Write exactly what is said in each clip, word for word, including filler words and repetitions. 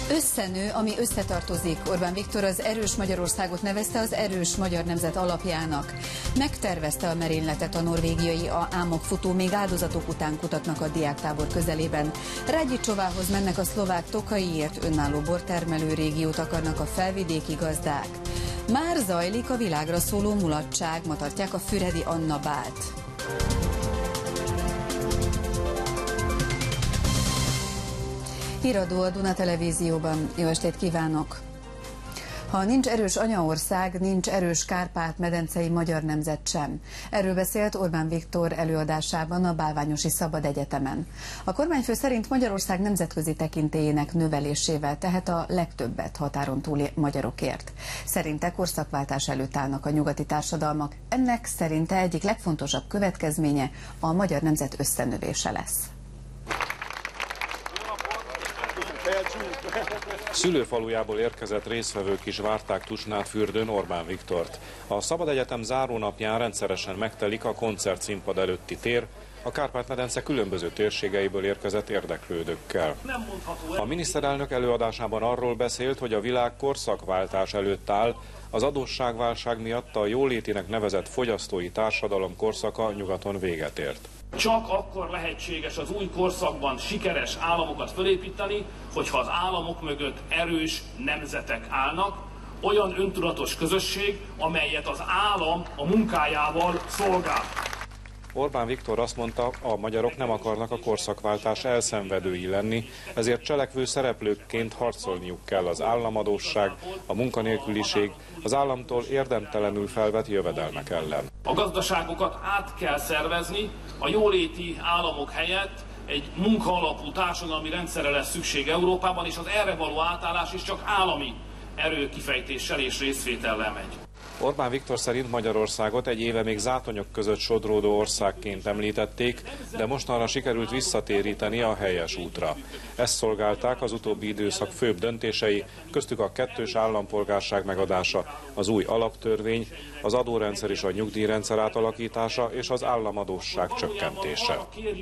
Összenő, ami összetartozik. Orbán Viktor az erős Magyarországot nevezte az erős magyar nemzet alapjának. Megtervezte a merényletet a norvégiai a álmokfutó, még áldozatok után kutatnak a diáktábor közelében. Rágyicsovához mennek a szlovák Tokaiért, önálló bortermelő régiót akarnak a felvidéki gazdák. Már zajlik a világra szóló mulatság, ma tartják a Füredi Anna Bált. Híradó a Duna Televízióban. Jó estét kívánok! Ha nincs erős anyaország, nincs erős Kárpát-medencei magyar nemzet sem. Erről beszélt Orbán Viktor előadásában a Bálványosi Szabad Egyetemen. A kormányfő szerint Magyarország nemzetközi tekintélyének növelésével tehet a legtöbbet határon túli magyarokért. Szerinte korszakváltás előtt állnak a nyugati társadalmak. Ennek szerinte egyik legfontosabb következménye a magyar nemzet összenövése lesz. Szülőfalujából érkezett résztvevők is várták Tusnádfürdőn Orbán Viktort. A Szabad Egyetem zárónapján rendszeresen megtelik a koncertszínpad előtti tér, a Kárpát-medence különböző térségeiből érkezett érdeklődőkkel. A miniszterelnök előadásában arról beszélt, hogy a világ korszakváltás előtt áll, az adósságválság miatt a jólétinek nevezett fogyasztói társadalom korszaka nyugaton véget ért. Csak akkor lehetséges az új korszakban sikeres államokat felépíteni, hogyha az államok mögött erős nemzetek állnak, olyan öntudatos közösség, amelyet az állam a munkájával szolgál. Orbán Viktor azt mondta, a magyarok nem akarnak a korszakváltás elszenvedői lenni, ezért cselekvő szereplőkként harcolniuk kell az államadósság, a munkanélküliség, az államtól érdemtelenül felvett jövedelmek ellen. A gazdaságokat át kell szervezni, a jóléti államok helyett egy munkaalapú társadalmi rendszerre lesz szükség Európában, és az erre való átállás is csak állami erőkifejtéssel és részvétellel megy. Orbán Viktor szerint Magyarországot egy éve még zátonyok között sodródó országként említették, de mostanra sikerült visszatéríteni a helyes útra. Ezt szolgálták az utóbbi időszak főbb döntései, köztük a kettős állampolgárság megadása, az új alaptörvény, az adórendszer és a nyugdíjrendszer átalakítása és az államadósság csökkentése.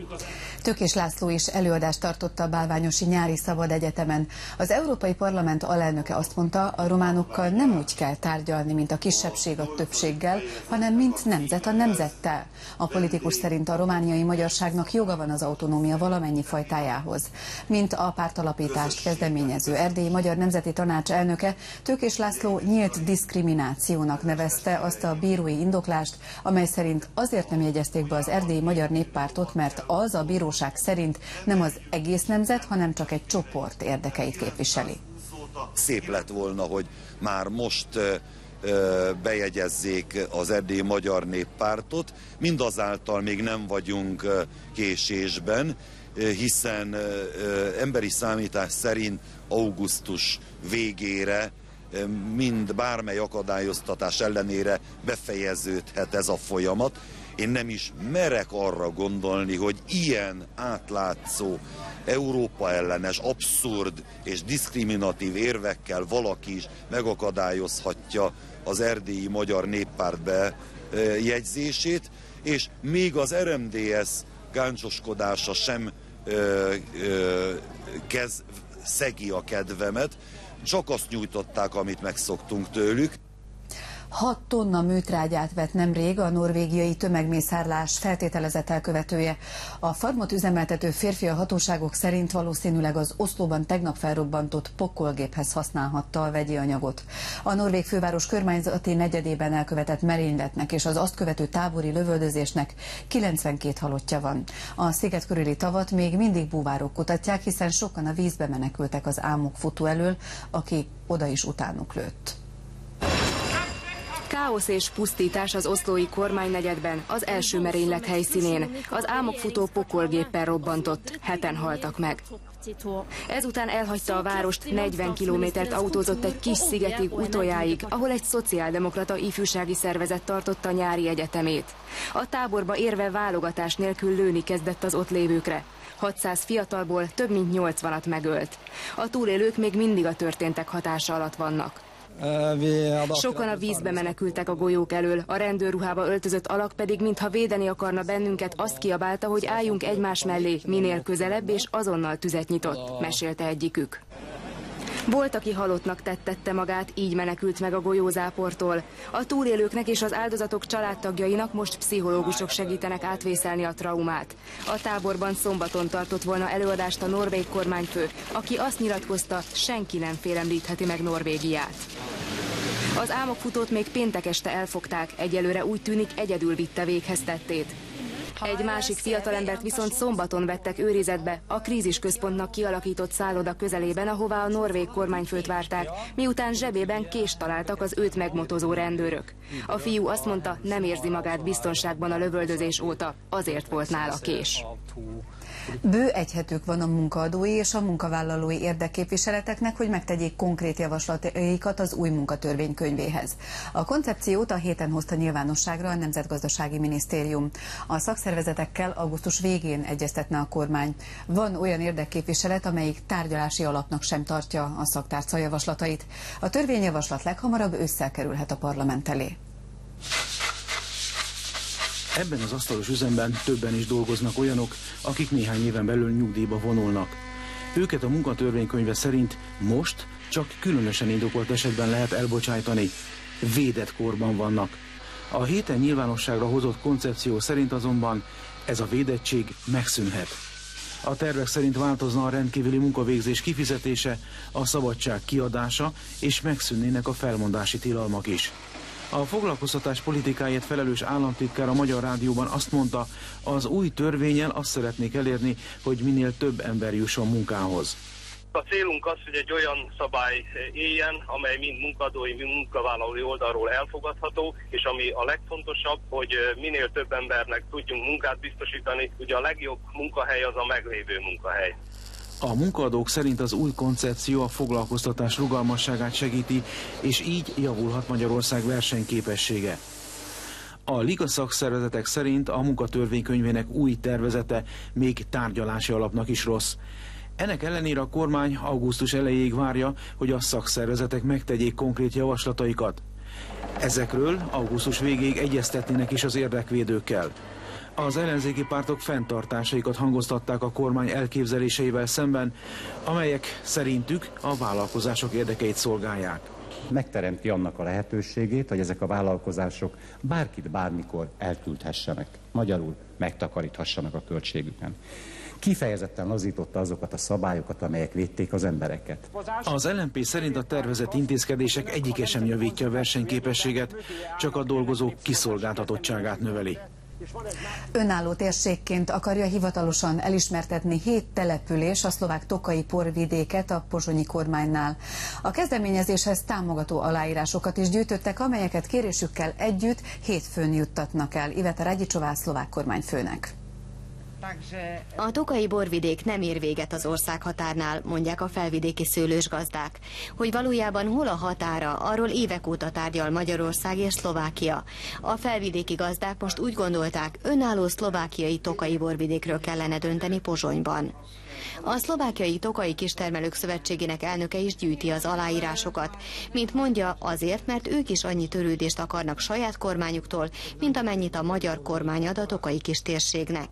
Tőkés László is előadást tartott a Bálványosi Nyári Szabad Egyetemen. Az Európai Parlament alelnöke azt mondta, a románokkal nem úgy kell tárgyalni, mint a kisebbség a többséggel, hanem mint nemzet a nemzettel. A politikus szerint a romániai magyarságnak joga van az autonómia valamennyi fajtájához. Mint a pártalapítást kezdeményező Erdélyi Magyar Nemzeti Tanács elnöke, Tőkés László nyílt diszkriminációnak nevezte azt a bírói indoklást, amely szerint azért nem jegyezték be az Erdélyi Magyar Néppártot, mert az a bíróság szerint nem az egész nemzet, hanem csak egy csoport érdekeit képviseli. Szép lett volna, hogy már most bejegyezzék az Erdélyi Magyar Néppártot, mindazáltal még nem vagyunk késésben, hiszen emberi számítás szerint augusztus végére mind bármely akadályoztatás ellenére befejeződhet ez a folyamat. Én nem is merek arra gondolni, hogy ilyen átlátszó, Európa ellenes, abszurd és diszkriminatív érvekkel valaki is megakadályozhatja az Erdélyi Magyar Néppárt bejegyzését, és még az er em dé es gáncsoskodása sem ö, ö, kez, szegi a kedvemet, csak azt nyújtották, amit megszoktunk tőlük. hat tonna műtrágyát vett nemrég a norvégiai tömegmészárlás feltételezett elkövetője. A farmot üzemeltető férfi a hatóságok szerint valószínűleg az Oszlóban tegnap felrobbantott pokolgéphez használhatta a vegyi anyagot. A norvég főváros körmányzati negyedében elkövetett merényletnek és az azt követő tábori lövöldözésnek kilencvenkét halottja van. A sziget körüli tavat még mindig búvárok kutatják, hiszen sokan a vízbe menekültek az álmokfutó elől, aki oda is utánuk lőtt. Káosz és pusztítás az oszlói kormánynegyedben, az első merénylet helyszínén. Az álmokfutó pokolgéppel robbantott, heten haltak meg. Ezután elhagyta a várost, negyven kilométert autózott egy kis szigetig utoljáig, ahol egy szociáldemokrata ifjúsági szervezet tartotta nyári egyetemét. A táborba érve válogatás nélkül lőni kezdett az ott lévőkre. hatszáz fiatalból több mint nyolcvanat megölt. A túlélők még mindig a történtek hatása alatt vannak. Sokan a vízbe menekültek a golyók elől, a rendőrruhába öltözött alak pedig, mintha védeni akarna bennünket, azt kiabálta, hogy álljunk egymás mellé, minél közelebb, és azonnal tüzet nyitott, mesélte egyikük. Volt, aki halottnak tettette magát, így menekült meg a golyózáportól. A túlélőknek és az áldozatok családtagjainak most pszichológusok segítenek átvészelni a traumát. A táborban szombaton tartott volna előadást a norvég kormányfő, aki azt nyilatkozta, senki nem félemlítheti meg Norvégiát. Az álmokfutót még péntek este elfogták, egyelőre úgy tűnik, egyedül vitte véghez tettét. Egy másik fiatalembert viszont szombaton vettek őrizetbe, a krízisközpontnak kialakított szálloda közelében, ahová a norvég kormányfőt várták, miután zsebében kést találtak az őt megmotozó rendőrök. A fiú azt mondta, nem érzi magát biztonságban a lövöldözés óta, azért volt nála kés. Bő egy hetük van a munkaadói és a munkavállalói érdekképviseleteknek, hogy megtegyék konkrét javaslataikat az új munkatörvénykönyvéhez. A koncepciót a héten hozta nyilvánosságra a Nemzetgazdasági Minisztérium. A szakszervezetekkel augusztus végén egyeztetne a kormány. Van olyan érdekképviselet, amelyik tárgyalási alapnak sem tartja a szaktárca javaslatait. A törvényjavaslat leghamarabb ősszel kerülhet a parlament elé. Ebben az asztalos üzemben többen is dolgoznak olyanok, akik néhány éven belül nyugdíjba vonulnak. Őket a munkatörvénykönyve szerint most csak különösen indokolt esetben lehet elbocsájtani. Védett korban vannak. A héten nyilvánosságra hozott koncepció szerint azonban ez a védettség megszűnhet. A tervek szerint változna a rendkívüli munkavégzés kifizetése, a szabadság kiadása, és megszűnnének a felmondási tilalmak is. A foglalkoztatás politikáért felelős államtitkár a Magyar Rádióban azt mondta, az új törvénnyel azt szeretnék elérni, hogy minél több ember jusson munkához. A célunk az, hogy egy olyan szabály éljen, amely mind munkadói, mind munkavállalói oldalról elfogadható, és ami a legfontosabb, hogy minél több embernek tudjunk munkát biztosítani. Ugye a legjobb munkahely az a meglévő munkahely. A munkaadók szerint az új koncepció a foglalkoztatás rugalmasságát segíti, és így javulhat Magyarország versenyképessége. A liga szakszervezetek szerint a munkatörvénykönyvének új tervezete még tárgyalási alapnak is rossz. Ennek ellenére a kormány augusztus elejéig várja, hogy a szakszervezetek megtegyék konkrét javaslataikat. Ezekről augusztus végéig egyeztetnének is az érdekvédőkkel. Az ellenzéki pártok fenntartásaikat hangoztatták a kormány elképzeléseivel szemben, amelyek szerintük a vállalkozások érdekeit szolgálják. Megteremti annak a lehetőségét, hogy ezek a vállalkozások bárkit bármikor elküldhessenek. Magyarul megtakaríthassanak a költségüken. Kifejezetten lazította azokat a szabályokat, amelyek védték az embereket. Az el en pé szerint a tervezett intézkedések egyike sem javítja a versenyképességet, csak a dolgozók kiszolgáltatottságát növeli. Önálló térségként akarja hivatalosan elismertetni hét település a szlovák tokaji porvidéket a pozsonyi kormánynál. A kezdeményezéshez támogató aláírásokat is gyűjtöttek, amelyeket kérésükkel együtt hétfőn juttatnak el Iveta Radicsová szlovák kormányfőnek. A tokaji borvidék nem ér véget az országhatárnál, mondják a felvidéki szőlősgazdák. Hogy valójában hol a határa, arról évek óta tárgyal Magyarország és Szlovákia. A felvidéki gazdák most úgy gondolták, önálló szlovákiai tokaji borvidékről kellene dönteni Pozsonyban. A szlovákiai tokaji kistermelők szövetségének elnöke is gyűjti az aláírásokat. Mint mondja, azért, mert ők is annyi törődést akarnak saját kormányuktól, mint amennyit a magyar kormány ad a tokaji kistérségnek.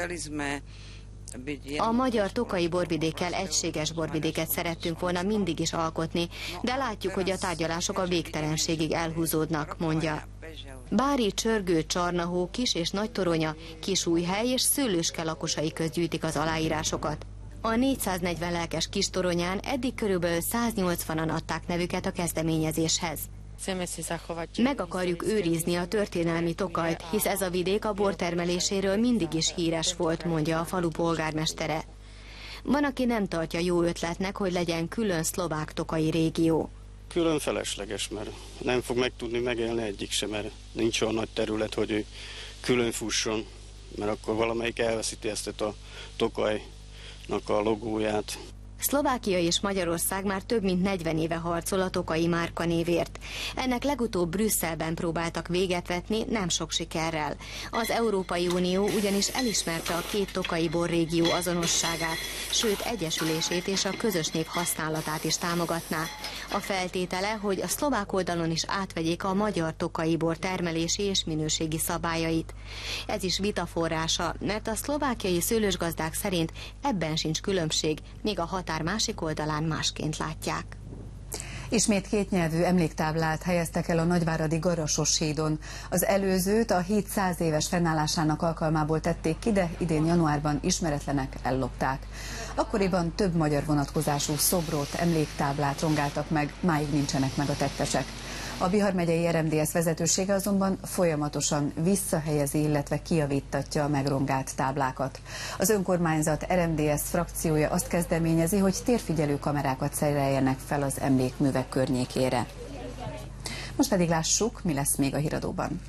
A magyar tokaji borvidékkel egységes borvidéket szerettünk volna mindig is alkotni, de látjuk, hogy a tárgyalások a végtelenségig elhúzódnak, mondja. Bári, Csörgő, Csarnahó, Kis és Nagytoronya, Kisújhely és Szőlőske lakosai közt gyűjtik az aláírásokat. A négyszáznegyven lelkes Kistoronyán eddig körülbelül száznyolcvanan adták nevüket a kezdeményezéshez. Meg akarjuk őrizni a történelmi Tokajt, hisz ez a vidék a bortermeléséről mindig is híres volt, mondja a falu polgármestere. Van, aki nem tartja jó ötletnek, hogy legyen külön szlovák tokaji régió. Külön felesleges, mert nem fog megtudni megélni egyik sem, mert nincs olyan nagy terület, hogy ő külön fusson, mert akkor valamelyik elveszíti ezt a Tokajnak a logóját. Szlovákia és Magyarország már több mint negyven éve harcol a tokaji márkanévért. Ennek legutóbb Brüsszelben próbáltak véget vetni, nem sok sikerrel. Az Európai Unió ugyanis elismerte a két tokaji borrégió azonosságát, sőt egyesülését és a közös név használatát is támogatná. A feltétele, hogy a szlovák oldalon is átvegyék a magyar tokaji bor termelési és minőségi szabályait. Ez is vita forrása, mert a szlovákiai szőlősgazdák szerint ebben sincs különbség, míg a határ másik oldalán másként látják. Ismét kétnyelvű emléktáblát helyeztek el a Nagyváradi Garasos hídon. Az előzőt a híd száz éves fennállásának alkalmából tették ki, de idén januárban ismeretlenek ellopták. Akkoriban több magyar vonatkozású szobrot, emléktáblát rongáltak meg, máig nincsenek meg a tettesek. A Bihar megyei er em dé es vezetősége azonban folyamatosan visszahelyezi, illetve kijavítatja a megrongált táblákat. Az önkormányzat er em dé es frakciója azt kezdeményezi, hogy térfigyelő kamerákat szereljenek fel az emlékművek környékére. Most pedig lássuk, mi lesz még a híradóban.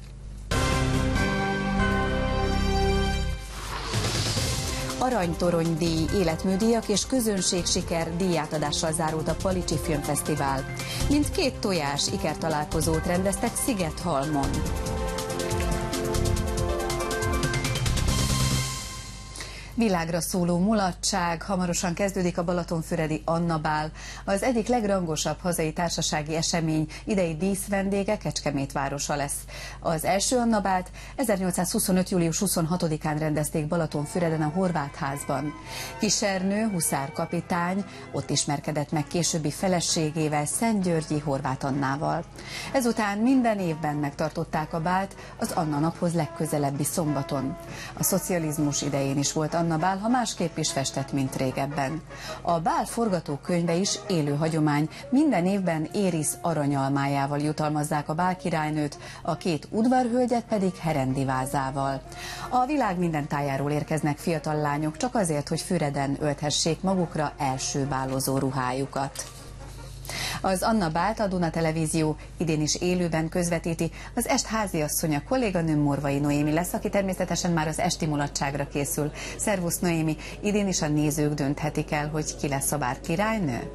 Aranytorony-díj, életműdíjak és közönségsiker díjátadással zárult a Palicsi Filmfesztivál. Mindkét tojás ikertalálkozót rendeztek Szigethalmon. Világra szóló mulatság, hamarosan kezdődik a balatonfüredi Anna Bál. Az egyik legrangosabb hazai társasági esemény, idei díszvendége Kecskemét városa lesz. Az első Anna Bált ezernyolcszázhuszonöt. július huszonhatodikán rendezték Balatonfüreden a Horváth házban. Kisernő, huszár kapitány ott ismerkedett meg későbbi feleségével, Szentgyörgyi Horváth Annával. Ezután minden évben megtartották a bált az Anna naphoz legközelebbi szombaton. A szocializmus idején is volt Anna Bál, ha másképp is festett, mint régebben. A Bál forgatókönyve is élő hagyomány, minden évben Éris aranyalmájával jutalmazzák a Bál királynőt, a két udvarhölgyet pedig Herendi vázával. A világ minden tájáról érkeznek fiatal lányok, csak azért, hogy Füreden ölthessék magukra első bálozó ruhájukat. Az Anna Bált a Duna Televízió idén is élőben közvetíti. Az est háziasszonya, kolléganőm Morvai Noémi lesz, aki természetesen már az esti mulatságra készül. Szervusz Noémi, idén is a nézők dönthetik el, hogy ki lesz a bál királynő?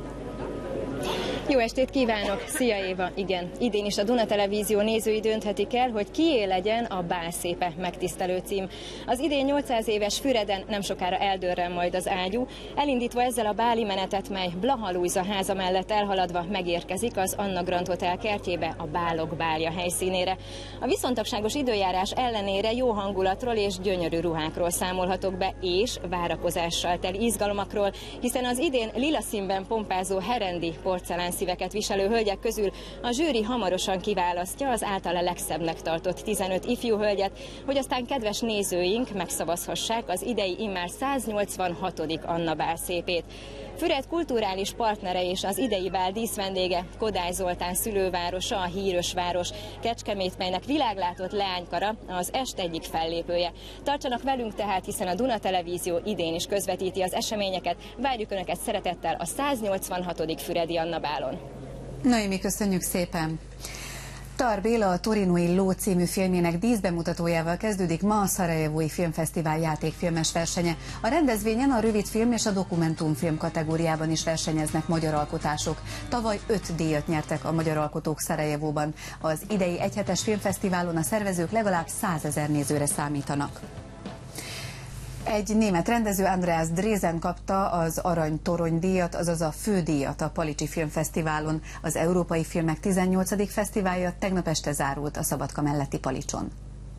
Jó estét kívánok! Szia Éva! Igen, idén is a Duna Televízió nézői dönthetik el, hogy kié legyen a Bál szépe megtisztelő cím. Az idén nyolcszáz éves Füreden nem sokára eldőrrel majd az ágyú, elindítva ezzel a báli menetet, mely Blaha Lujza háza mellett elhaladva megérkezik az Anna Grand Hotel kertjébe, a Bálok bálja helyszínére. A viszontagságos időjárás ellenére jó hangulatról és gyönyörű ruhákról számolhatok be, és várakozással teli izgalomakról, hiszen az idén lila színben pompázó Herendi porcelán szíveket viselő hölgyek közül a zsűri hamarosan kiválasztja az általa legszebbnek tartott tizenöt ifjú hölgyet, hogy aztán kedves nézőink megszavazhassák az idei immár száznyolcvanhatodik Anna Bál szépét. Füred kulturális partnere és az idei bál díszvendége Kodály Zoltán szülővárosa, a híres város, Kecskemét, melynek világlátott leánykara, az est egyik fellépője. Tartsanak velünk tehát, hiszen a Duna Televízió idén is közvetíti az eseményeket. Várjuk Önöket szeretettel a száznyolcvanhatodik füredi Anna Bálon. Noémi, köszönjük szépen! Tar Béla a Torinói Ló című filmjének díszbemutatójával kezdődik ma a Szarajevói Filmfesztivál játékfilmes versenye. A rendezvényen a rövidfilm és a dokumentumfilm kategóriában is versenyeznek magyar alkotások. Tavaly öt díjat nyertek a magyar alkotók Szarajevóban. Az idei egyhetes filmfesztiválon a szervezők legalább százezer nézőre számítanak. Egy német rendező, Andreas Dresen kapta az Arany Torony díjat, azaz a fődíjat a Palicsi Filmfesztiválon. Az Európai Filmek tizennyolcadik fesztiválja tegnap este zárult a Szabadka melletti Palicson.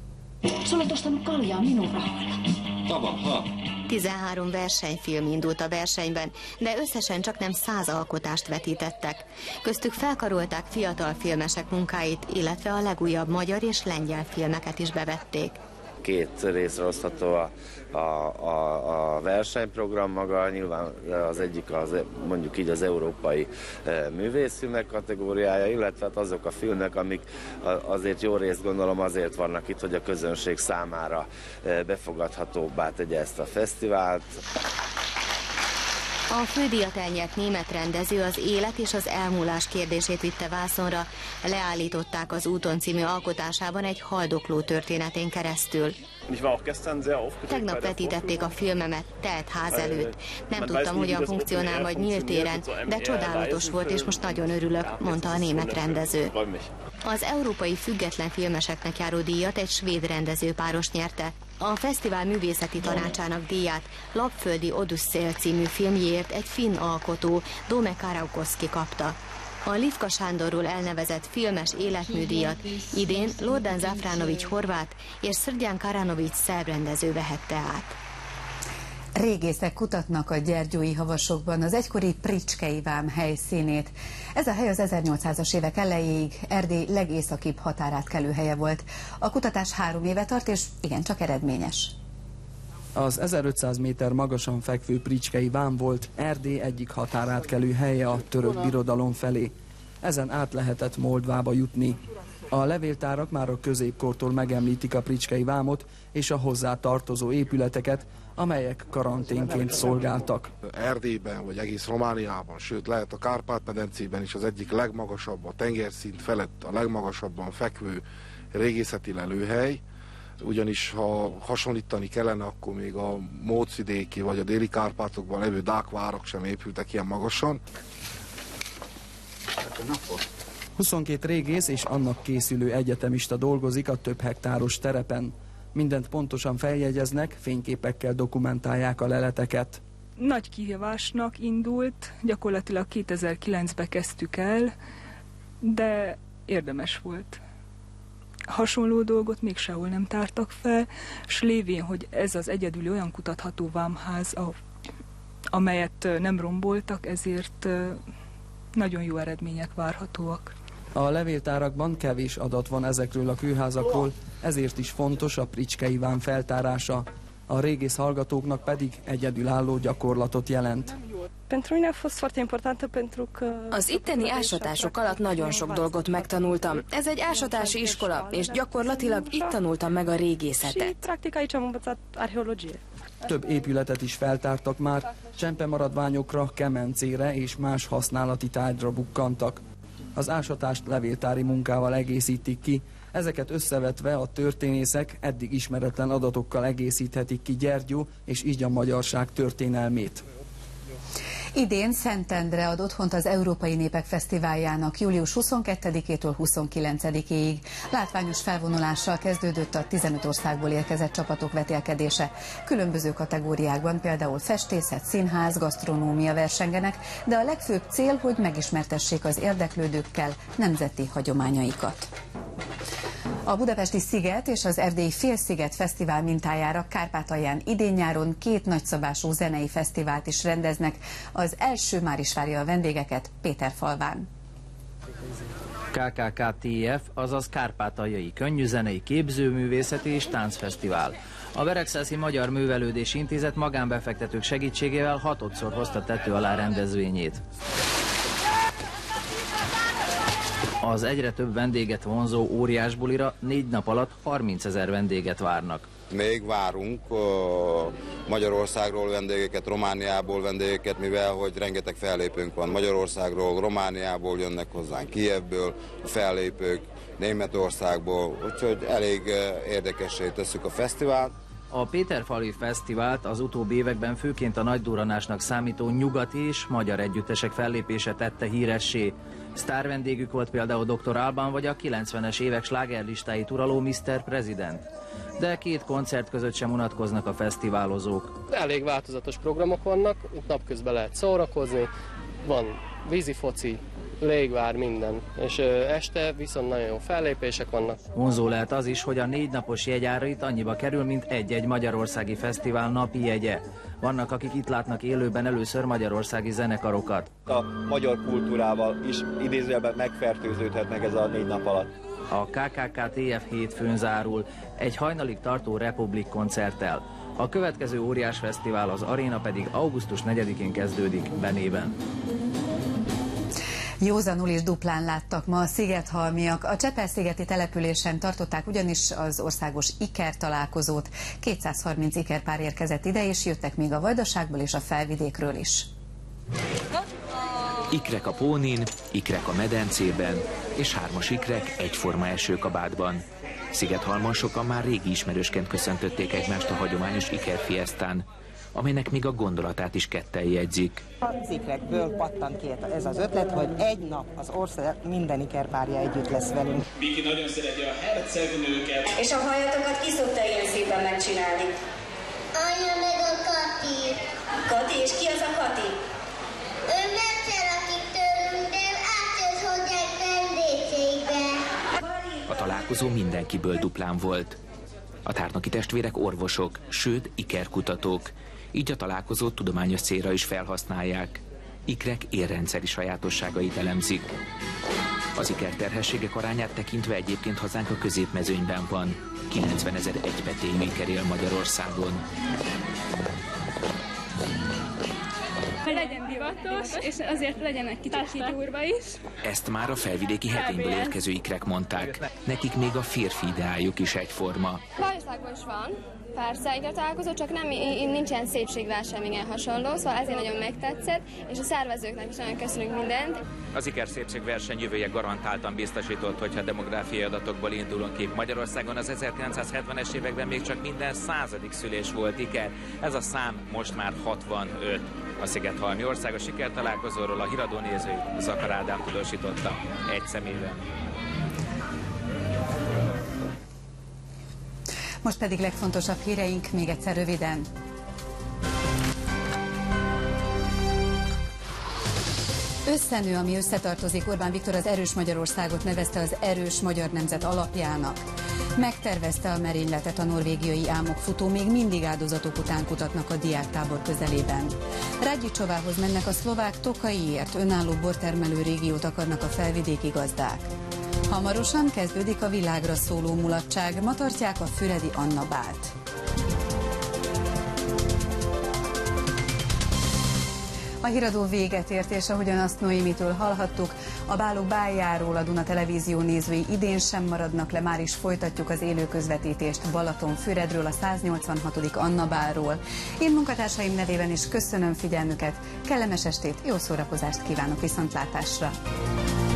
tizenhárom versenyfilm indult a versenyben, de összesen csak nem száz alkotást vetítettek. Köztük felkarolták fiatal filmesek munkáit, illetve a legújabb magyar és lengyel filmeket is bevették. Két részre osztható a, a, a, a versenyprogram maga, nyilván az egyik az, mondjuk így az európai e, művészfilmek kategóriája, illetve hát azok a filmek, amik azért jó részt gondolom azért vannak itt, hogy a közönség számára e, befogadhatóbbá tegye ezt a fesztivált. A fődíjat elnyert német rendező az élet és az elmúlás kérdését vitte vászonra, leállították az Úton című alkotásában egy haldokló történetén keresztül. Tegnap vetítették a filmemet telt ház előtt. Nem tudtam, hogyan funkcionál majd nyílt téren, de csodálatos volt, és most nagyon örülök, mondta a német rendező. Az európai független filmeseknek járó díjat egy svéd rendezőpáros nyerte. A fesztivál művészeti tanácsának díját Lapföldi Odusszél című filmjéért egy finn alkotó, Dome Karaukoski kapta. A Livka Sándorról elnevezett filmes életműdíjat idén Lordan Zafranovics horvát és Srdjan Karanovics szerb rendező vehette át. Régészek kutatnak a gyergyói havasokban az egykori Pricskei vám helyszínét. Ez a hely az ezernyolcszázas évek elejéig Erdély legészakibb határátkelő helye volt. A kutatás három éve tart, és igencsak eredményes. Az ezerötszáz méter magasan fekvő Pricskei vám volt Erdély egyik határátkelő helye a török birodalom felé. Ezen át lehetett Moldvába jutni. A levéltárak már a középkortól megemlítik a Pricskei vámot és a hozzá tartozó épületeket, amelyek karanténként szolgáltak. Erdélyben, vagy egész Romániában, sőt lehet a Kárpát-medencében is az egyik legmagasabb, a tengerszint felett a legmagasabban fekvő régészeti lelőhely, ugyanis ha hasonlítani kellene, akkor még a Móc-vidéki vagy a déli Kárpátokban levő dákvárak sem épültek ilyen magasan. huszonkét régész és annak készülő egyetemista dolgozik a több hektáros terepen. Mindent pontosan feljegyeznek, fényképekkel dokumentálják a leleteket. Nagy kihívásnak indult, gyakorlatilag kétezer-kilencben kezdtük el, de érdemes volt. Hasonló dolgot még sehol nem tártak fel, s lévén, hogy ez az egyedüli olyan kutatható vámház, amelyet nem romboltak, ezért nagyon jó eredmények várhatóak. A levéltárakban kevés adat van ezekről a kőházakról, ezért is fontos a Pricskei vám feltárása. A régész hallgatóknak pedig egyedülálló gyakorlatot jelent. Az itteni ásatások alatt nagyon sok dolgot megtanultam. Ez egy ásatási iskola, és gyakorlatilag itt tanultam meg a régészetet. Több épületet is feltártak már, csempemaradványokra, kemencére és más használati tárgyra bukkantak. Az ásatást levéltári munkával egészítik ki, ezeket összevetve a történészek eddig ismeretlen adatokkal egészíthetik ki Gyergyó és így a magyarság történelmét. Idén Szentendre ad otthont az Európai Népek Fesztiváljának július huszonkettedikétől huszonkilencedikéig. Látványos felvonulással kezdődött a tizenöt országból érkezett csapatok vetélkedése. Különböző kategóriákban, például festészet, színház, gasztronómia versengenek, de a legfőbb cél, hogy megismertessék az érdeklődőkkel nemzeti hagyományaikat. A Budapesti Sziget és az Erdélyi Félsziget Fesztivál mintájára Kárpátalján idén-nyáron két nagyszabású zenei fesztivált is rendeznek. Az első már is várja a vendégeket Péterfalván. ká ká ká té ef, azaz Kárpátaljai Könnyűzenei Képzőművészeti és Táncfesztivál. A Beregszászi Magyar Művelődési Intézet magánbefektetők segítségével hatodszor hozta tető alá rendezvényét. Az egyre több vendéget vonzó óriásbulira négy nap alatt harmincezer vendéget várnak. Még várunk uh, Magyarországról vendégeket, Romániából vendégeket, mivel hogy rengeteg fellépőnk van Magyarországról, Romániából jönnek hozzánk, Kijevből a fellépők, Németországból, úgyhogy elég uh, érdekessé tesszük a fesztivált. A Péterfalvi Fesztivált az utóbbi években főként a nagy durranásnak számító nyugati és magyar együttesek fellépése tette híressé. Sztár vendégük volt például doktor Alban vagy a kilencvenes évek slágerlistáit uraló miszter President. De két koncert között sem unatkoznak a fesztiválozók. Elég változatos programok vannak, itt napközben lehet szórakozni, van vízifoci, légvár, minden. És este viszont nagyon jó fellépések vannak. Vonzó lehet az is, hogy a négy napos jegyára itt annyiba kerül, mint egy-egy magyarországi fesztivál napi jegye. Vannak, akik itt látnak élőben először magyarországi zenekarokat. A magyar kultúrával is idézőjelben megfertőződhetnek ez a négy nap alatt. A ká ká ká té ef hétfőn zárul, egy hajnalig tartó Republik koncerttel. A következő óriás fesztivál, az Aréna pedig augusztus negyedikén kezdődik Benében. Józanul is duplán láttak ma a szigethalmiak. A Csepel-szigeti településen tartották ugyanis az országos ikertalálkozót. kétszázharminc ikerpár érkezett ide, és jöttek még a Vajdaságból és a Felvidékről is. Ikrek a Pónin, ikrek a medencében, és hármas ikrek egyforma esőkabátban. Szigethalmon sokan már régi ismerősként köszöntötték egymást a hagyományos ikerfiesztán, amelynek még a gondolatát is ketten jegyzik. Az ikrekből pattant ki ez az ötlet, hogy egy nap az ország minden ikerpárja együtt lesz velünk. Viki nagyon szereti a hercegnőket. És a hajatokat ki szokta ilyen szépen megcsinálni? Anya meg a Kati. Kati, és ki az a Kati? Ő messze lakik tőlünk, de átjött hozzánk vendégségbe. A találkozó mindenkiből duplán volt. A tárnoki testvérek orvosok, sőt ikerkutatók, így a találkozót tudományos célra is felhasználják. Ikrek érrendszeri sajátosságait elemzik. Az ikerterhességek arányát tekintve egyébként hazánk a középmezőnyben van. kilencvenezer egypetéjű iker él Magyarországon. Legyen divatos, és azért legyen egy kicsit kigyúrva is. Ezt már a felvidéki heténből érkező ikrek mondták. Nekik még a férfi ideájuk is egyforma. Bajországban is van, persze ikre találkozó, csak nem, nincsen szépségversenyben hasonló, szóval ezért nagyon megtetszett, és a szervezőknek is nagyon köszönünk mindent. Az iker szépségverseny jövője garantáltan biztosított, hogyha demográfiai adatokból indulunk ki. Magyarországon az ezerkilencszázhetvenes években még csak minden századik szülés volt iker. Ez a szám most már hatvanöt. A Szigethalmi Országos Sikertalálkozóról a híradó nézői Zakar Ádám tudósította egy személyben. Most pedig legfontosabb híreink még egyszer röviden. Összenő, ami összetartozik. Orbán Viktor az Erős Magyarországot nevezte az erős magyar nemzet alapjának. Megtervezte a merényletet a norvégiai álmokfutó, még mindig áldozatok után kutatnak a diáktábor közelében. Rágyicsovához mennek a szlovák Tokaiért, önálló bortermelő régiót akarnak a felvidéki gazdák. Hamarosan kezdődik a világra szóló mulatság, ma tartják a füredi Anna Bált. A híradó véget ért, és ahogyan azt Noémitől hallhattuk, a bálok báljáról a Duna Televízió nézői idén sem maradnak le, már is folytatjuk az élő közvetítést Balatonfüredről, a száznyolcvanhatodik Anna Bálról. Én munkatársaim nevében is köszönöm figyelmüket, kellemes estét, jó szórakozást kívánok, viszontlátásra!